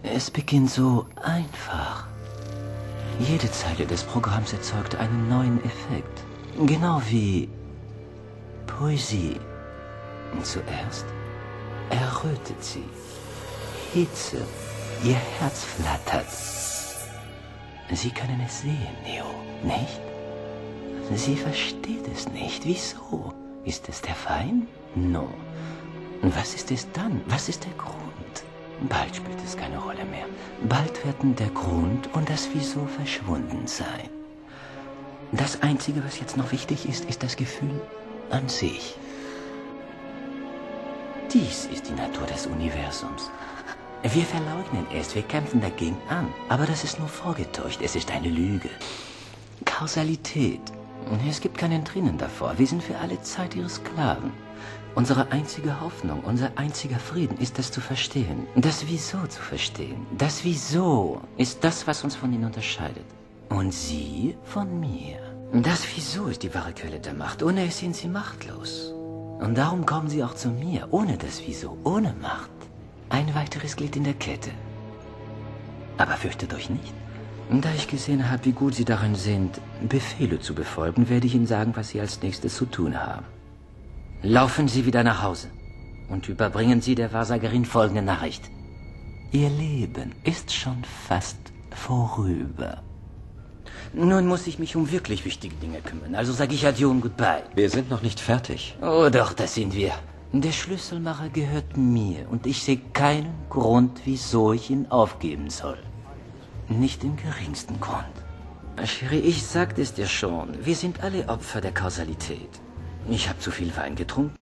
Es beginnt so einfach. Jede Zeile des Programms erzeugt einen neuen Effekt. Genau wie Poesie. Zuerst errötet sie. Hitze. Ihr Herz flattert. Sie können es sehen, Neo, nicht? Sie versteht es nicht. Wieso? Ist es der Feind? No. Was ist es dann? Was ist der Grund? Bald spielt es keine Rolle mehr. Bald werden der Grund und das Wieso verschwunden sein. Das Einzige, was jetzt noch wichtig ist, ist das Gefühl an sich. Dies ist die Natur des Universums. Wir verleugnen es, wir kämpfen dagegen an. Aber das ist nur vorgetäuscht, es ist eine Lüge. Kausalität. Es gibt kein Entrinnen davor. Wir sind für alle Zeit ihre Sklaven. Unsere einzige Hoffnung, unser einziger Frieden ist es zu verstehen. Das Wieso zu verstehen. Das Wieso ist das, was uns von ihnen unterscheidet. Und sie von mir. Das Wieso ist die wahre Quelle der Macht. Ohne es sind sie machtlos. Und darum kommen sie auch zu mir. Ohne das Wieso, ohne Macht. Ein weiteres Glied in der Kette. Aber fürchtet euch nicht. Da ich gesehen habe, wie gut Sie darin sind, Befehle zu befolgen, werde ich Ihnen sagen, was Sie als nächstes zu tun haben. Laufen Sie wieder nach Hause und überbringen Sie der Wahrsagerin folgende Nachricht. Ihr Leben ist schon fast vorüber. Nun muss ich mich um wirklich wichtige Dinge kümmern, also sage ich Adieu und Goodbye. Wir sind noch nicht fertig. Oh doch, das sind wir. Der Schlüsselmacher gehört mir und ich sehe keinen Grund, wieso ich ihn aufgeben soll. Nicht den geringsten Grund. Cherie, ich sagte es dir schon, wir sind alle Opfer der Kausalität. Ich habe zu viel Wein getrunken.